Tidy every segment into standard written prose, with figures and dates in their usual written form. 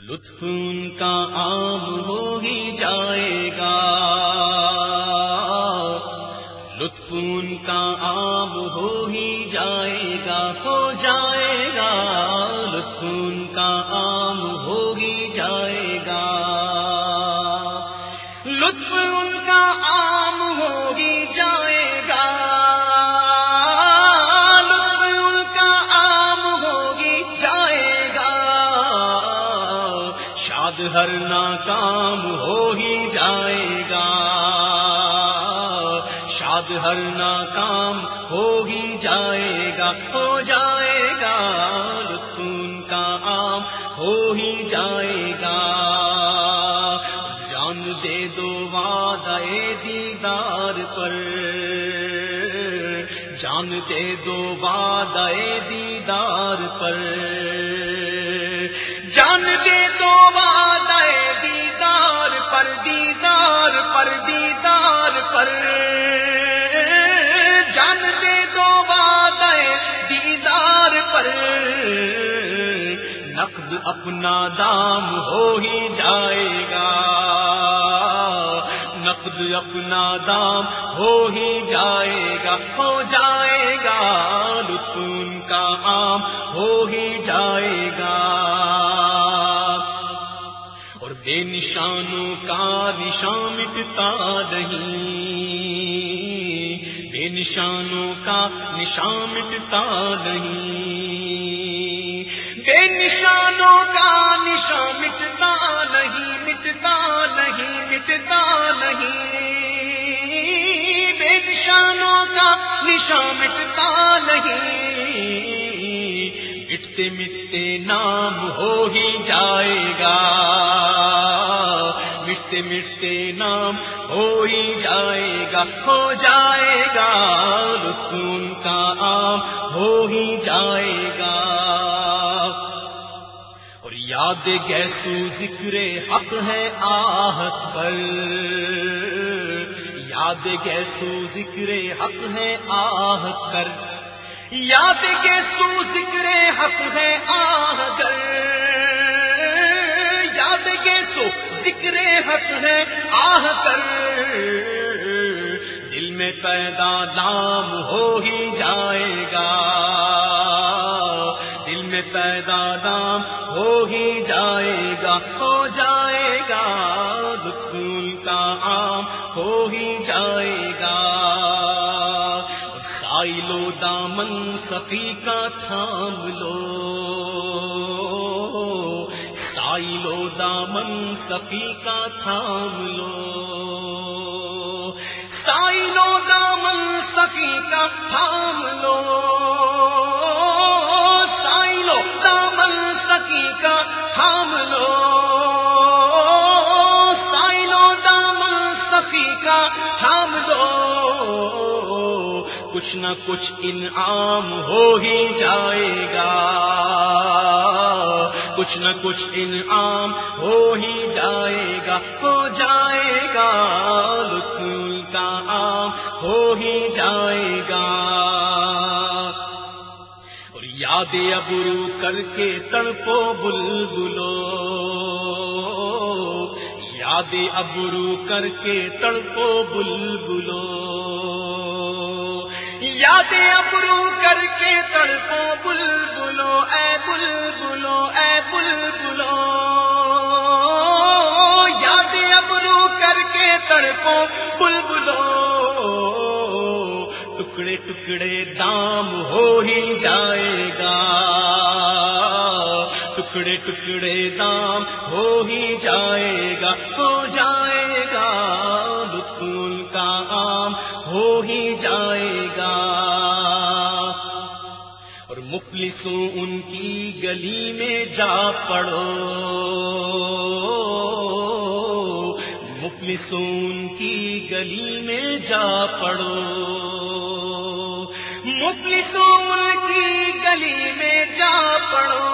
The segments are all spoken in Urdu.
لطف ان کا عام ہو ہی جائے گا، لطف ان کا عام ہو ہی جائے گا، ہو جائے گا، لطف ان کا عام ہو ہی جائے گا، لطف ان کا عام ہو ہی جائے گا، لطف ان کا عام ہو ہی جائے گا، شاد ہر ناکام ہو ہی جائے گا، شاد ہر ناکام ہو ہی جائے گا، ہو جائے گا، لطف ان کا عام ہو ہی جائے گا، جان دے دو وعدہ دیدار پر، جان دے دو وعدہ دیدار پر، جان دے دو وعدہ دیدار پر، دیدار پر، دیدار پر، جان دے دو وعدہ دیدار پر، نقد اپنا دام ہو ہی جائے گا، نقد اپنا دام ہو ہی جائے گا، ہو جائے گا، لطف ان کا عام ہو ہی جائے گا، اور بے نشانوں کا نشان مٹتا نہیں، بے نشانوں کا نشان مٹتا نہیں، بے نشانوں کا نشان مٹتا نہیں، مٹتا نہیں، مٹتا نہیں، بے نشانوں کا نشان مٹتا نہیں، مٹتے مٹتے نام ہو ہی جائے گا، مٹتے مٹتے نام ہو ہی جائے گا، ہو جائے گا، لطف ان کا عام ہو ہی جائے گا، اور یاد گیسو ذکر حق ہے آہت پر، یاد گیسو ذکر حق ہے آہت کر، یاد گیسو ذکر حق ہے آہ کر، یاد گیسو ذکر حق ہے آہ کر، دل میں پیدا نام ہو ہی جائے گا، دل میں پیدا نام ہو ہی جائے گا، ہو جائے گا، لطف ان کا عام ہو ہی جائے گا، سائلو دامن سخی کا تھام لو، سائلو دامن سخی کا تھام لو، سائلو دامن سخی کا تھام لو، سائلو دامن سخی کا تھام لو، سائلو دامن سخی کا تھام لو، کچھ نہ کچھ انعام ہو ہی جائے گا، کچھ نہ کچھ انعام ہو ہی جائے گا، ہو جائے گا، لطف ان کا عام ہو ہی جائے گا، اور یاد ابرو کر کے تڑپو بلبلو، یاد ابرو کر کے تڑپو بلبلو، یاد ابرو کر کے تڑپو بلبلو، اے بلبلو، اے بلبلو، یاد ابرو کر کے تڑپو بلبلو، ٹکڑے ٹکڑے دام ہو ہی جائے گا، ٹکڑے ٹکڑے دام ہو ہی جائے گا، ہو جائے گا، لطف ان کا عام ہو ہی جائے گا، اور مفلسوں ان کی گلی میں جا پڑو، مفلسوں ان کی گلی میں جا پڑو، مفلسوں ان کی گلی میں جا پڑو،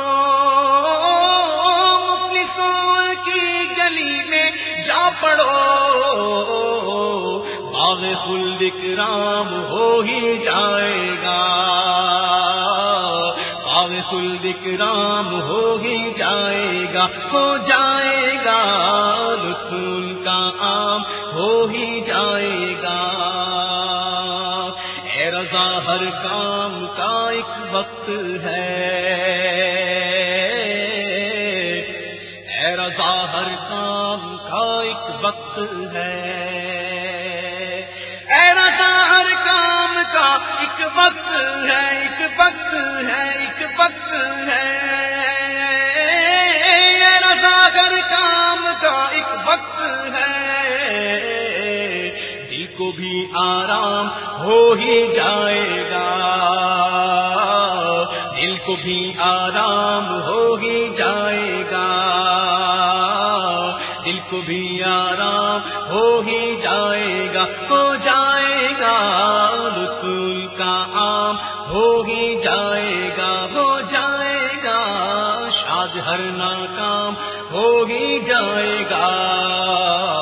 مفلسوں ان کی گلی میں جا پڑو، باغ خلد اکرام ہو ہی جائے گا، باغ خلد اکرام ہو ہی جائے گا، ہو جائے گا، لطف ان کا عام ہو ہی جائے گا۔ اے رضا ہر کام کا ایک وقت ہے، اے رضا ہر کام کا ایک وقت ہے، اے رضا ہر کام کا ایک وقت ہے، ایک وقت ہے، ایک وقت ہے، اے رضا ہر کام کا ایک وقت ہے، دل کو بھی آرام ہو ہی جائے گا، دل کو بھی آرام ہو ہی جائے گا، دل کو بھی آرام ہو ہی جائے گا، ہو جائے گا، لطف ان کا عام ہو ہی جائے گا، ہو جائے گا، شاد ہر ناکام ہو ہی جائے گا۔